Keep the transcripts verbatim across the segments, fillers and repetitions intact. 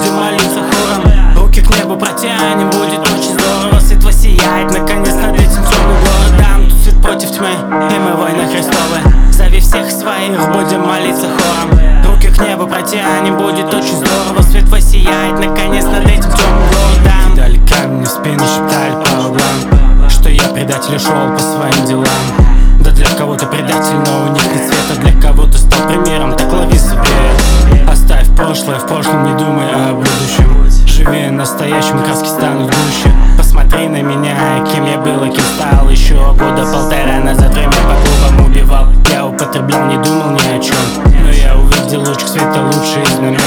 будем молиться хором. Руки к небу протянем, будет очень здорово. Свет воссияет, наконец, над этим темным городом. Тут свет против тьмы, и мы войны Христовы. Зови всех своих, будем молиться хором. Руки к небу протянем, будет очень здорово. Свет воссияет, наконец, над этим темным городом. Кидали камни в спину, шептали по углам, что я предатель, шел по своим делам. Да для кого-то предатель, но у них нет света. Для кого-то стал примером, так лови себе. Оставь прошлое в прошлом, не думай о будущем. Живи настоящим, краски станут гуще. Посмотри на меня, кем я был и кем стал. Еще года полтора назад время по клубам убивал. Я употреблял, не думал ни о чем, но я увидел лучик света, лучший из знамен.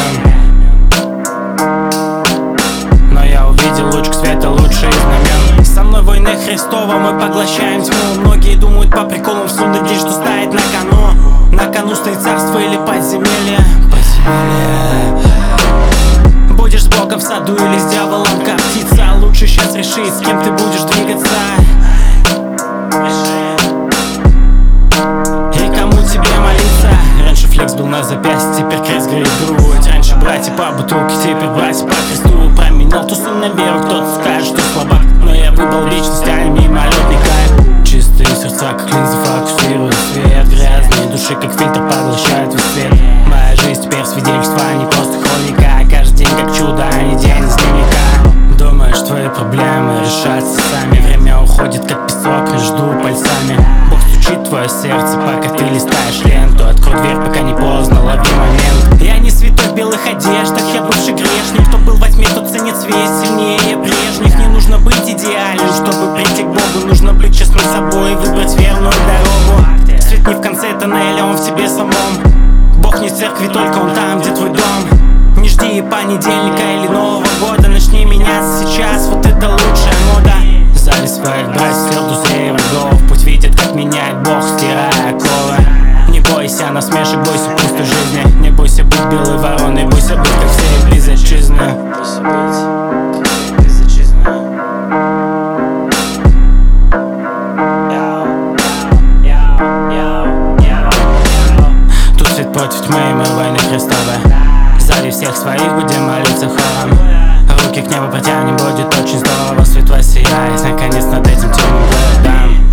Но я увидел лучик света, лучший из знамен. Со мной войны Христова, мы поглощаем тьму. Многие думают по приколам, в сундуке, что стоит на кону. На кону стоит царство или подземелье. Подземелье. Будешь с Богом в саду или с дьяволом, как птица. Лучше сейчас решить, с кем ты будешь двигаться. И кому тебе молиться. Раньше флекс был на запястье, теперь крест греет грудь. Раньше братья по бутылке, теперь братья по кресту. Променял тусы на веру, кто-то скажет, что слабак, но я выбрал вечность, а не мимолетный кайф. Чистые сердца, как линзы, фокусируют свет. Грязные души, как фильтр, поглощают весь свет. Моя жизнь теперь свидетельство, а не просто хроника. Каждый день как чудо, а не день из дневника. Думаешь, твои проблемы решатся сами. Время уходит, как песок, и жду пальцами. Бог стучит в твое сердце, пока ты листаешь ленту. Открой дверь, пока не поздно, лови момент. Я не святой в белых одеждах, я бывший грешник. Кто был во тьме, тот ценит свет сильнее прежних. Не нужно быть идеальным, чтобы прийти к Богу. Нужно быть честным собой и выбрать верную дорогу. Свет не в конце тоннеля, он в тебе самом. Бог не в церкви, только он там, где твой дом. Не жди понедельника или Нового года. Начни меняться сейчас, вот это лучшая мода. Зови своих братьев, друзей, врагов. Пусть видят, как меняет Бог, стирая оковы. Не бойся насмешек, бойся пустой жизни. Не бойся быть белой вороной, бойся быть как все без отчизны. Бойся быть как без отчизны. Тут свет против тьмы, мы войны Христовы. Зови всех своих, будем молиться хором. Руки к небу протянем, будет очень здорово. Свет воссияет, наконец, над этим темным городом.